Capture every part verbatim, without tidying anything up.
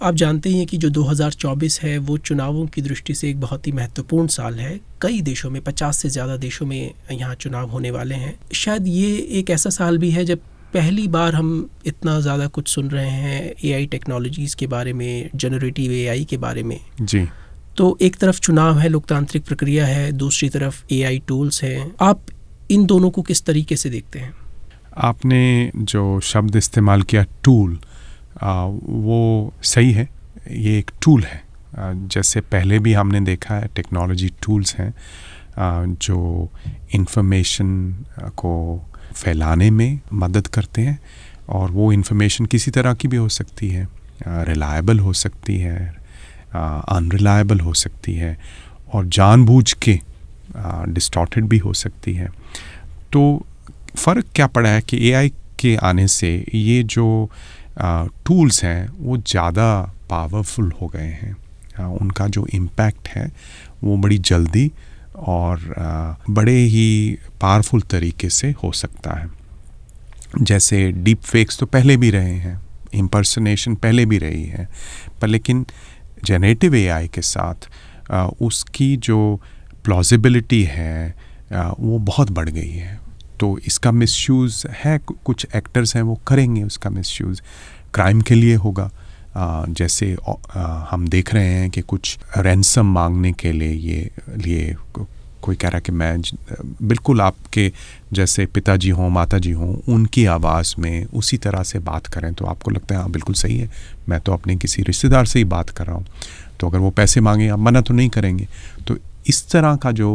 आप जानते ही हैं कि जो दो हज़ार चौबीस है वो चुनावों की दृष्टि से एक बहुत ही महत्वपूर्ण साल है। कई देशों में, पचास से ज़्यादा देशों में यहाँ चुनाव होने वाले हैं। शायद ये एक ऐसा साल भी है जब पहली बार हम इतना ज़्यादा कुछ सुन रहे हैं एआई टेक्नोलॉजीज़ के बारे में, जनरेटिव एआई के बारे में। जी। तो एक तरफ चुनाव है, लोकतांत्रिक प्रक्रिया है, दूसरी तरफ एआई टूल्स हैं। आप इन दोनों को किस तरीके से देखते हैं? आपने जो शब्द इस्तेमाल किया टूल, आ, वो सही है। ये एक टूल है। आ, जैसे पहले भी हमने देखा है टेक्नोलॉजी टूल्स हैं आ, जो इंफॉर्मेशन को फैलाने में मदद करते हैं, और वो इंफॉर्मेशन किसी तरह की भी हो सकती है, रिलायबल हो सकती है, अनरिलायबल हो सकती है, और जानबूझ के डिस्टॉर्टेड भी हो सकती है। तो फ़र्क क्या पड़ा है कि एआई के आने से ये जो टूल्स हैं वो ज़्यादा पावरफुल हो गए हैं। आ, उनका जो इम्पैक्ट है वो बड़ी जल्दी और आ, बड़े ही पावरफुल तरीके से हो सकता है। जैसे डीप फेक्स तो पहले भी रहे हैं, इम्पर्सनेशन पहले भी रही है, पर लेकिन जनरेटिव एआई के साथ आ, उसकी जो प्लॉजिबिलिटी है आ, वो बहुत बढ़ गई है। तो इसका मिसयूज़ है, कुछ एक्टर्स हैं वो करेंगे उसका मिसयूज़, क्राइम के लिए होगा। आ, जैसे आ, हम देख रहे हैं कि कुछ रैंसम मांगने के लिए ये लिए कोई कह रहा है कि मैं बिल्कुल आपके जैसे पिताजी हों, माताजी हों, उनकी आवाज़ में उसी तरह से बात करें, तो आपको लगता है हाँ बिल्कुल सही है, मैं तो अपने किसी रिश्तेदार से ही बात कर रहा हूँ, तो अगर वो पैसे मांगे आप मना तो नहीं करेंगे। तो इस तरह का जो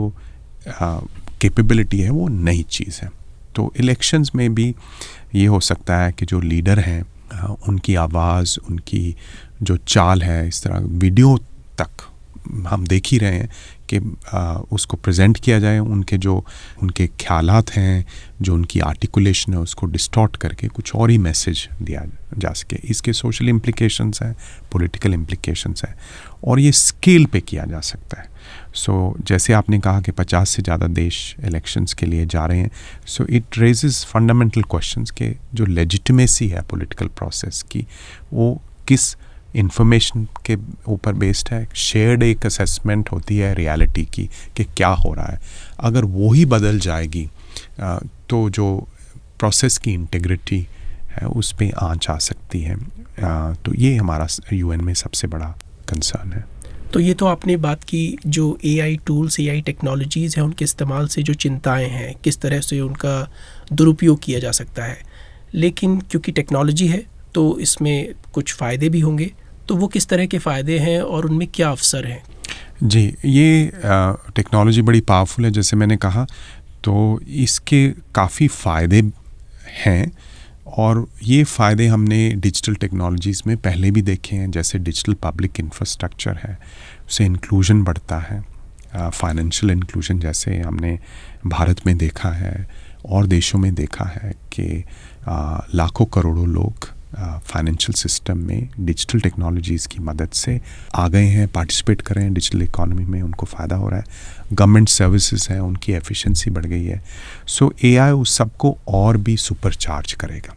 कैपेबिलिटी है वो नई चीज़ है। तो इलेक्शंस में भी ये हो सकता है कि जो लीडर हैं आ, उनकी आवाज़, उनकी जो चाल है, इस तरह वीडियो तक हम देख ही रहे हैं कि आ, उसको प्रेजेंट किया जाए, उनके जो उनके ख्यालात हैं, जो उनकी आर्टिकुलेशन है, उसको डिस्टॉर्ट करके कुछ और ही मैसेज दिया जा सके। इसके सोशल इम्प्लिकेशंस हैं, पॉलिटिकल इम्प्लिकेशंस हैं, और ये स्केल पे किया जा सकता है। सो so, जैसे आपने कहा कि पचास से ज़्यादा देश इलेक्शंस के लिए जा रहे हैं, so it raises fundamental questions के जो लेजिटिमेसी है पॉलिटिकल प्रोसेस की, वो किस इंफॉर्मेशन के ऊपर बेस्ड है। शेयर्ड एक असेसमेंट होती है रियलिटी की कि क्या हो रहा है। अगर वो ही बदल जाएगी आ, तो जो प्रोसेस की इंटीग्रिटी है उस पर आंच आ सकती है। आ, तो ये हमारा यूएन में सबसे बड़ा कंसर्न है। तो ये तो आपने बात की जो एआई टूल्स, एआई टेक्नोलॉजीज़ हैं, उनके इस्तेमाल से जो चिंताएं हैं, किस तरह से उनका दुरुपयोग किया जा सकता है। लेकिन क्योंकि टेक्नोलॉजी है तो इसमें कुछ फ़ायदे भी होंगे, तो वो किस तरह के फ़ायदे हैं और उनमें क्या अवसर हैं? जी, ये टेक्नोलॉजी बड़ी पावरफुल है जैसे मैंने कहा, तो इसके काफ़ी फ़ायदे हैं, और ये फ़ायदे हमने डिजिटल टेक्नोलॉजीज़ में पहले भी देखे हैं। जैसे डिजिटल पब्लिक इंफ्रास्ट्रक्चर है, उससे इंक्लूजन बढ़ता है, फाइनेंशियल इंक्लूजन जैसे हमने भारत में देखा है और देशों में देखा है कि लाखों करोड़ों लोग फाइनेंशियल सिस्टम में डिजिटल टेक्नोलॉजीज़ की मदद से आ गए हैं, पार्टिसिपेट कर रहे हैं डिजिटल इकोनॉमी में, उनको फ़ायदा हो रहा है। गवर्नमेंट सर्विसेज हैं, उनकी एफिशिएंसी बढ़ गई है। सो एआई उस सबको और भी सुपरचार्ज करेगा।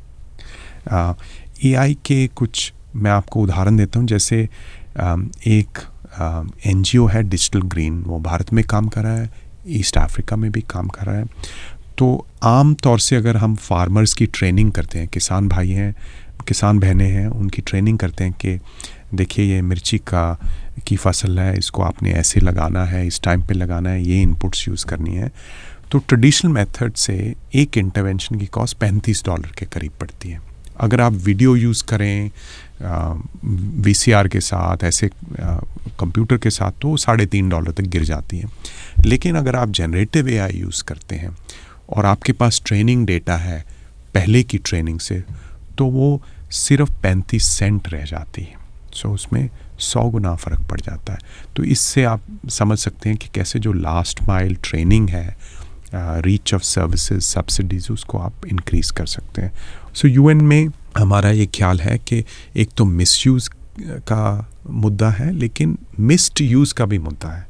एआई के कुछ मैं आपको उदाहरण देता हूँ। जैसे आ, एक एनजीओ है डिजिटल ग्रीन, वो भारत में काम कर रहा है, ईस्ट अफ्रीका में भी काम कर रहा है। तो आम तौर से अगर हम फार्मर्स की ट्रेनिंग करते हैं, किसान भाई हैं, किसान बहनें हैं, उनकी ट्रेनिंग करते हैं कि देखिए ये मिर्ची का की फसल है, इसको आपने ऐसे लगाना है, इस टाइम पे लगाना है, ये इनपुट्स यूज़ करनी है। तो ट्रेडिशनल मेथड से एक इंटरवेंशन की कॉस्ट पैंतीस डॉलर के करीब पड़ती है। अगर आप वीडियो यूज़ करें वीसीआर के साथ, ऐसे कंप्यूटर के साथ, तो साढ़े तीन डॉलर तक गिर जाती है। लेकिन अगर आप जनरेटिव एआई यूज़ करते हैं और आपके पास ट्रेनिंग डेटा है पहले की ट्रेनिंग से, तो वो सिर्फ पैंतीस सेंट रह जाती है। सो उसमें सौ गुना फ़र्क पड़ जाता है। तो इससे आप समझ सकते हैं कि कैसे जो लास्ट माइल ट्रेनिंग है, रीच ऑफ सर्विसेज, सब्सिडीज़, उसको आप इंक्रीज़ कर सकते हैं। सो यूएन में हमारा ये ख्याल है कि एक तो मिसयूज़ का मुद्दा है, लेकिन मिस्ड यूज़ का भी मुद्दा है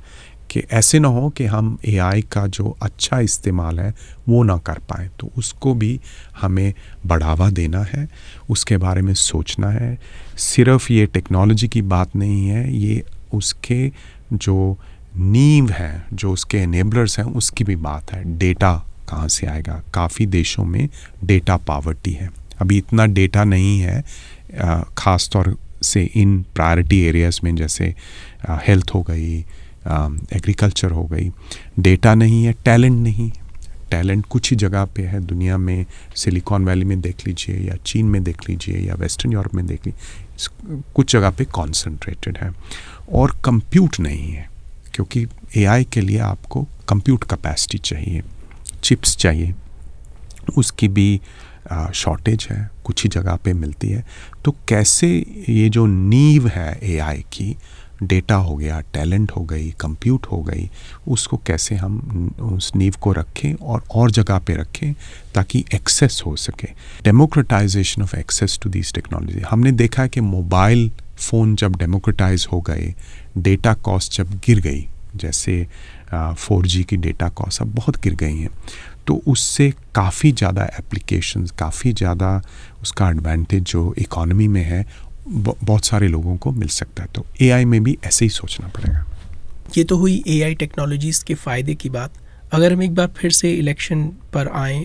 कि ऐसे ना हो कि हम एआई का जो अच्छा इस्तेमाल है वो ना कर पाएँ। तो उसको भी हमें बढ़ावा देना है, उसके बारे में सोचना है। सिर्फ ये टेक्नोलॉजी की बात नहीं है, ये उसके जो नींव है, जो उसके एनेबलर्स हैं, उसकी भी बात है। डेटा कहाँ से आएगा? काफ़ी देशों में डेटा पावर्टी है, अभी इतना डेटा नहीं है, ख़ास तौर से इन प्रायोरिटी एरियाज़ में, जैसे हेल्थ हो गई, एग्रीकल्चर हो गई। डेटा नहीं है, टैलेंट नहीं। टैलेंट कुछ ही जगह पे है दुनिया में, सिलिकॉन वैली में देख लीजिए, या चीन में देख लीजिए, या वेस्टर्न यूरोप में देख लीजिए, कुछ जगह पे कॉन्सेंट्रेटेड है। और कंप्यूट नहीं है, क्योंकि एआई के लिए आपको कंप्यूट कैपेसिटी चाहिए, चिप्स चाहिए, उसकी भी शॉर्टेज है, कुछ ही जगह पे मिलती है। तो कैसे ये जो नींव है एआई की, डेटा हो गया, टैलेंट हो गई, कंप्यूट हो गई, उसको कैसे हम उस नींव को रखें और और जगह पे रखें ताकि एक्सेस हो सके। Democratization of access to this technology, हमने देखा है कि मोबाइल फ़ोन जब डेमोक्रेटाइज हो गए, डेटा कॉस्ट जब गिर गई, जैसे फोर जी की डेटा कॉस्ट अब बहुत गिर गई हैं, तो उससे काफ़ी ज़्यादा एप्लीकेशंस, काफ़ी ज़्यादा उसका एडवांटेज जो इकॉनमी में है बहुत सारे लोगों को मिल सकता है। तो एआई में भी ऐसे ही सोचना पड़ेगा। ये तो हुई एआई टेक्नोलॉजीज़ के फ़ायदे की बात। अगर हम एक बार फिर से इलेक्शन पर आएँ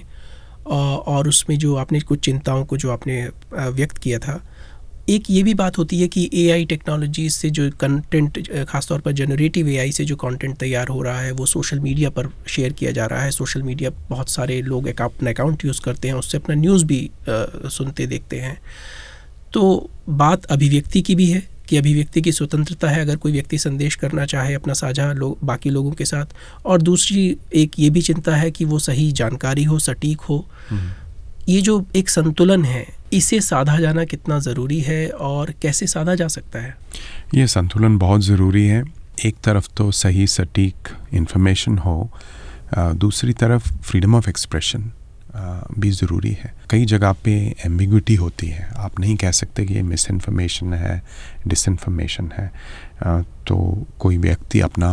और उसमें जो आपने कुछ चिंताओं को जो आपने व्यक्त किया था, एक ये भी बात होती है कि एआई टेक्नोलॉजी से जो कंटेंट, खासतौर पर जनरेटिव एआई से जो कंटेंट तैयार हो रहा है वो सोशल मीडिया पर शेयर किया जा रहा है। सोशल मीडिया बहुत सारे लोग एक अपना अकाउंट यूज़ करते हैं, उससे अपना न्यूज़ भी आ, सुनते देखते हैं। तो बात अभिव्यक्ति की भी है कि अभिव्यक्ति की स्वतंत्रता है, अगर कोई व्यक्ति संदेश करना चाहे अपना साझा लोग बाकी लोगों के साथ। और दूसरी एक ये भी चिंता है कि वो सही जानकारी हो, सटीक हो। ये जो एक संतुलन है, इसे साधा जाना कितना ज़रूरी है और कैसे साधा जा सकता है? ये संतुलन बहुत ज़रूरी है। एक तरफ तो सही सटीक इन्फॉर्मेशन हो, दूसरी तरफ फ्रीडम ऑफ एक्सप्रेशन भी ज़रूरी है। कई जगह पे एम्बिग्विटी होती है, आप नहीं कह सकते कि ये मिस इन्फॉर्मेशन है, डिसइन्फॉर्मेशन है। तो कोई व्यक्ति अपना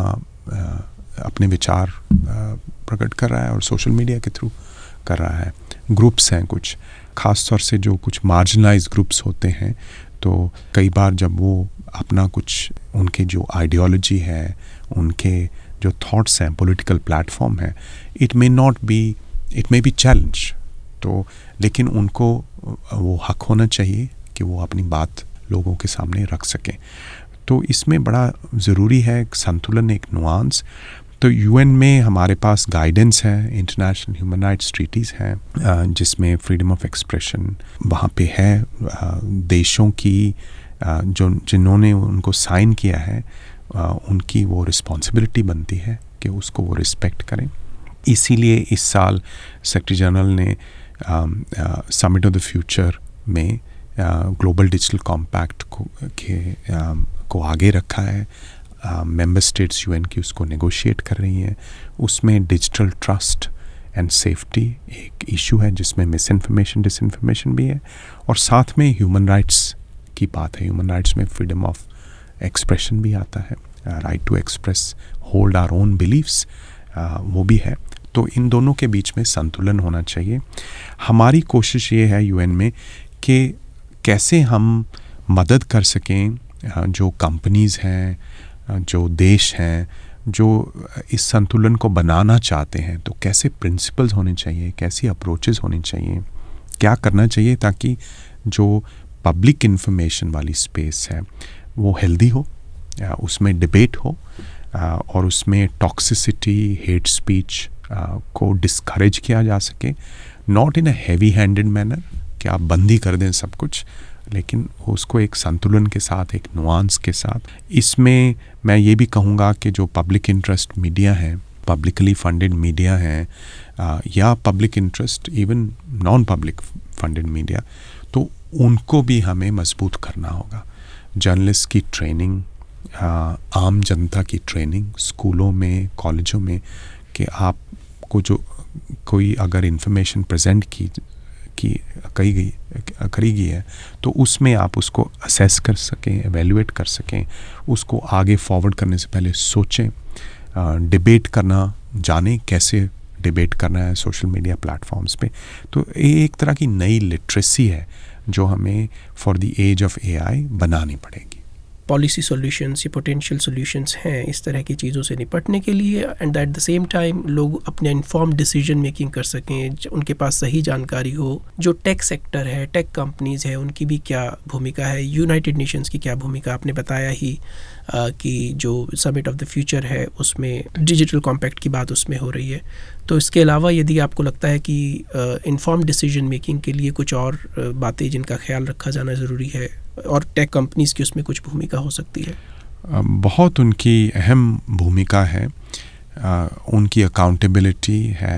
अपने विचार प्रकट कर रहा है और सोशल मीडिया के थ्रू कर रहा है। ग्रुप्स हैं कुछ, ख़ास तौर से जो कुछ मार्जिनलाइज ग्रुप्स होते हैं, तो कई बार जब वो अपना कुछ, उनके जो आइडियोलॉजी है, उनके जो थॉट्स हैं, पॉलिटिकल प्लेटफॉर्म है, it may not be, it may be challenge, तो लेकिन उनको वो हक होना चाहिए कि वो अपनी बात लोगों के सामने रख सकें। तो इसमें बड़ा ज़रूरी है एक संतुलन, एक नुआंस। तो यूएन में हमारे पास गाइडेंस है, इंटरनेशनल ह्यूमन राइट्स ट्रीटीज़ हैं, जिसमें फ्रीडम ऑफ एक्सप्रेशन वहाँ पे है। देशों की जो जिन्होंने उनको साइन किया है, उनकी वो रिस्पॉन्सिबिलिटी बनती है कि उसको वो रिस्पेक्ट करें। इसीलिए इस साल सेक्रेटरी जनरल ने समिट ऑफ द फ्यूचर में ग्लोबल डिजिटल कॉम्पैक्ट को के आ, को आगे रखा है। मेंबर स्टेट्स यूएन की उसको नेगोशिएट कर रही हैं। उसमें डिजिटल ट्रस्ट एंड सेफ्टी एक इशू है, जिसमें मिस इन्फॉर्मेशन, डिसइन्फॉर्मेशन भी है, और साथ में ह्यूमन राइट्स की बात है। ह्यूमन राइट्स में फ्रीडम ऑफ एक्सप्रेशन भी आता है, right to express, hold our own beliefs, वो भी है। तो इन दोनों के बीच में संतुलन होना चाहिए। हमारी कोशिश ये है यूएन में कि कैसे हम मदद कर सकें जो कंपनीज़ हैं, जो देश हैं, जो इस संतुलन को बनाना चाहते हैं, तो कैसे प्रिंसिपल्स होने चाहिए, कैसी अप्रोचेस होनी चाहिए, क्या करना चाहिए ताकि जो पब्लिक इन्फॉर्मेशन वाली स्पेस है वो हेल्दी हो, उसमें डिबेट हो, और उसमें टॉक्सिसिटी, हेट स्पीच को डिस्करेज किया जा सके। Not in a heavy handed manner कि आप बंदी कर दें सब कुछ, लेकिन उसको एक संतुलन के साथ, एक नुआंस के साथ। इसमें मैं ये भी कहूँगा कि जो पब्लिक इंटरेस्ट मीडिया है, पब्लिकली फंडेड मीडिया है, या public interest even non public funded media, तो उनको भी हमें मजबूत करना होगा। जर्नलिस्ट की ट्रेनिंग, आम जनता की ट्रेनिंग स्कूलों में, कॉलेजों में, कि आपको जो कोई अगर इन्फॉर्मेशन प्रेजेंट की की कही गई करी गई है, तो उसमें आप उसको असेस कर सकें, एवेल्युएट कर सकें, उसको आगे फॉरवर्ड करने से पहले सोचें, डिबेट करना जाने, कैसे डिबेट करना है सोशल मीडिया प्लेटफॉर्म्स पे। तो ये एक तरह की नई लिटरेसी है जो हमें for the age of AI बनानी पड़ेगी। पॉलिसी सॉल्यूशंस या पोटेंशियल सॉल्यूशंस हैं इस तरह की चीज़ों से निपटने के लिए, and at the same time लोग अपने इन्फॉर्म्ड डिसीजन मेकिंग कर सकें, उनके पास सही जानकारी हो। जो टेक सेक्टर है, टेक कंपनीज़ है, उनकी भी क्या भूमिका है, यूनाइटेड नेशंस की क्या भूमिका, आपने बताया ही आ, कि जो समिट ऑफ द फ्यूचर है उसमें डिजिटल कॉम्पैक्ट की बात उसमें हो रही है। तो इसके अलावा यदि आपको लगता है कि इन्फॉर्म्ड डिसीजन मेकिंग के लिए कुछ और बातें जिनका ख्याल रखा जाना ज़रूरी है और टेक कंपनीज़ की उसमें कुछ भूमिका हो सकती है? बहुत उनकी अहम भूमिका है, आ, उनकी अकाउंटेबिलिटी है।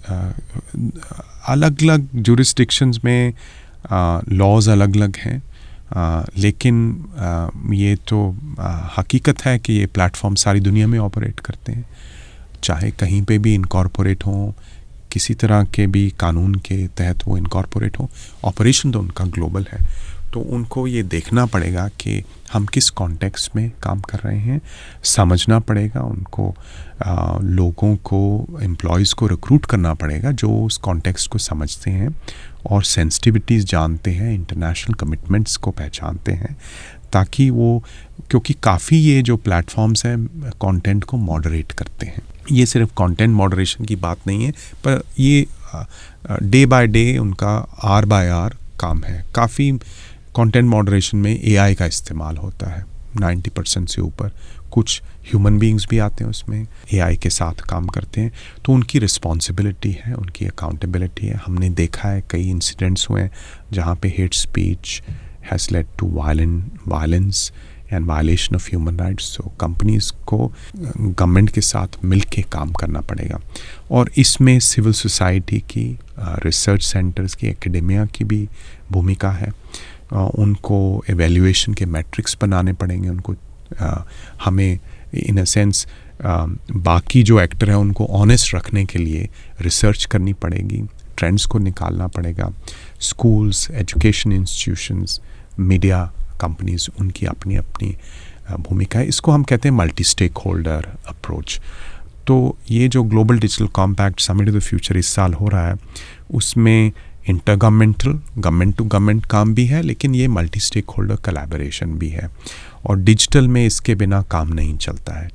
अलग अलग जुरिस्डिक्शंस में लॉज अलग अलग हैं, आ, लेकिन आ, ये तो आ, हकीकत है कि ये प्लेटफॉर्म सारी दुनिया में ऑपरेट करते हैं, चाहे कहीं पे भी इनकॉर्पोरेट हों, किसी तरह के भी कानून के तहत वो इनकॉर्पोरेट हों, ऑपरेशन तो उनका ग्लोबल है। तो उनको ये देखना पड़ेगा कि हम किस कॉन्टेक्स्ट में काम कर रहे हैं, समझना पड़ेगा उनको, आ, लोगों को, एम्प्लॉयज़ को रिक्रूट करना पड़ेगा जो उस कॉन्टेक्स्ट को समझते हैं और सेंसिटिविटीज़ जानते हैं, इंटरनेशनल कमिटमेंट्स को पहचानते हैं, ताकि वो, क्योंकि काफ़ी ये जो प्लेटफॉर्म्स हैं कंटेंट को मॉडरेट करते हैं। ये सिर्फ कंटेंट मॉडरेशन की बात नहीं है, पर ये डे बाय डे उनका आर बाय आर काम है। काफ़ी कंटेंट मॉडरेशन में एआई का इस्तेमाल होता है, नब्बे परसेंट से ऊपर। कुछ ह्यूमन बीइंग्स भी आते हैं उसमें, एआई के साथ काम करते हैं। तो उनकी रिस्पॉन्सिबिलिटी है, उनकी अकाउंटेबिलिटी है। हमने देखा है कई इंसिडेंट्स हुए हैं जहाँ पे hate speech has led to violent violence and violation of human rights. So companies को गवर्नमेंट के साथ मिल के काम करना पड़ेगा, और इसमें सिविल सोसाइटी की, रिसर्च सेंटर्स की, एकेडेमिया की भी भूमिका है। Uh, उनको एवेल्यूएशन के मैट्रिक्स बनाने पड़ेंगे, उनको uh, हमें इन अ सेंस बाकी जो एक्टर हैं उनको ऑनेस्ट रखने के लिए रिसर्च करनी पड़ेगी, ट्रेंड्स को निकालना पड़ेगा। Schools, education institutions, media companies, उनकी अपनी अपनी uh, भूमिका है। इसको हम कहते हैं मल्टी स्टेक होल्डर अप्रोच। तो ये जो global digital compact summit of the future इस साल हो रहा है, उसमें इंटरगवर्नमेंटल, गवर्नमेंट टू गवर्नमेंट काम भी है, लेकिन ये मल्टी स्टेक होल्डर कोलैबोरेशन भी है। और डिजिटल में इसके बिना काम नहीं चलता है।